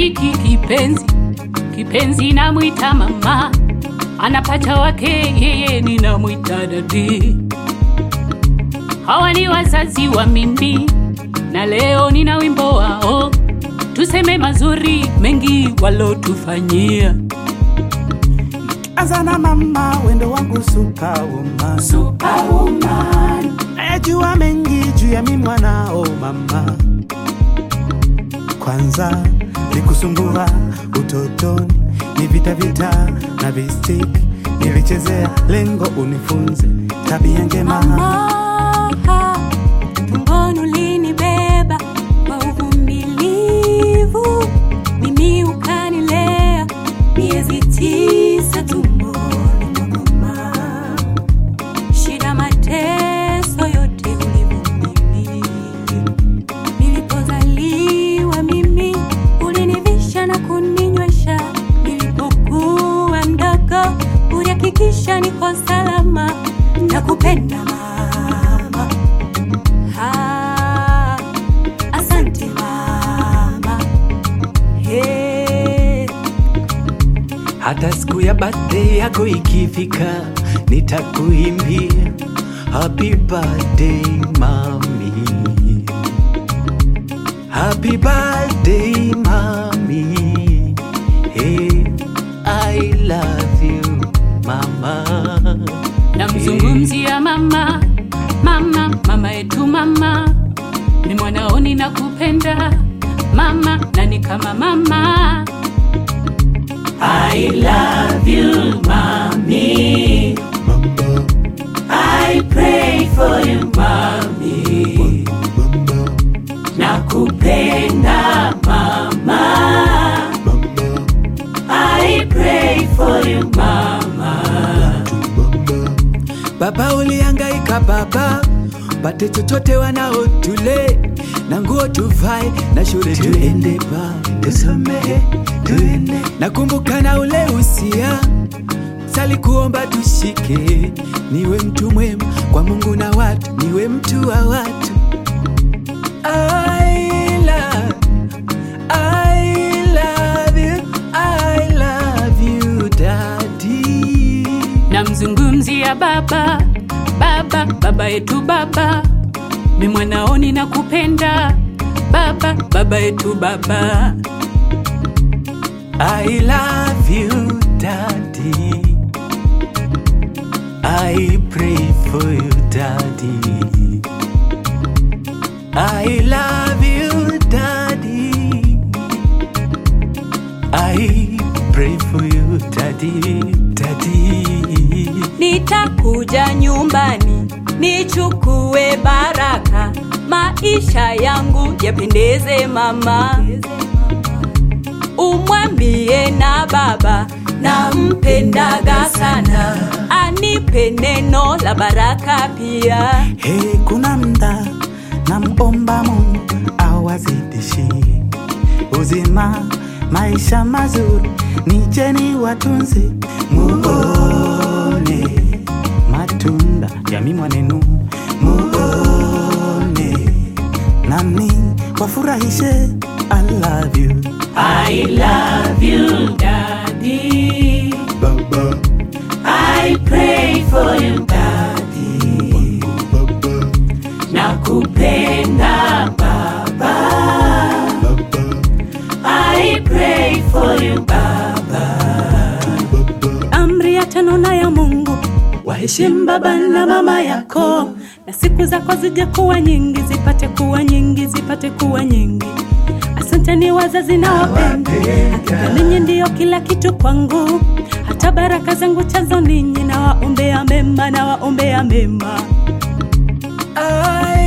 rafiki kipenzi namuita mama, anapata wake yeye ninamuita dadi. Hawa ni wazazi wa mimi, na leo nina wimbo wao, tuseme mazuri mengi walotufanyia. Azana mama, wendo wangu superwoman. Najua mengi juu ya mimi mwanao mama. Kwanza nikusumbua utotoni, ni vita na vistik, nilichezea lengo unifunze tabia njema. Mama, tumboni ulinibeba kwa uvumilivu, mimi ukanilea miezi 9 tumboni mwa mama. Shida mateso yote ulivumilia. Nilipozaliwa mimi ulinivisha na kuninywesha, nilipokuwa mdogo ulihakikisha niko salama. Nakupenda mama, asante mama. Hey. Hata siku ya birthday yako ikifika, nitakuimbia happy birthday mami, happy birthday mami. Hey, I love you mama. Namzungumzia mama, mama yetu mama, ni mwanao ninakupenda mama, na ni kama mama. I love you mami, I pray for you mami, nakupenda mama, I pray for you mama. Baba ulihangaika baba, pate chochote wanao tule, na nguo tuvae, na shule tuende pa, tusomehe, tuende. Nakumbuka na ule usia, sali kuomba tushike, niwe mtu mwema kwa Mungu na watu, niwe mtu wa watu. I love you daddy. Namzungumzia baba yetu baba, mimi mwanao ninakupenda baba yetu baba. I love you daddy, I pray for you daddy, I love you daddy, I pray for you daddy. Nitakuja nyumbani nichukue baraka, maisha yangu yapendeze mama. Umwambie na baba nampendaga sana, anipe neno la baraka pia. Hey, kuna mda namuomba Mungu awazidishi uzima, maisha mazuri, nijeni watunze, muone matunda ya mimi mwanenu, muone nami wafurahishe. I love you, I love you daddy, baba. I pray for you daddy, nakupenda baba, I pray for you baba. Amri ya 5 na ya Mungu, waheshimu baba na mama yako, na siku zako zije kuwa nyingi, zipate kuwa nyingi, zipate kuwa nyingi. Asante ni wazazi na wapenda, hakika ninyi ndio kila kitu kwangu, hata baraka zangu chanzo ninyi, na waombea mema, na waombea mema.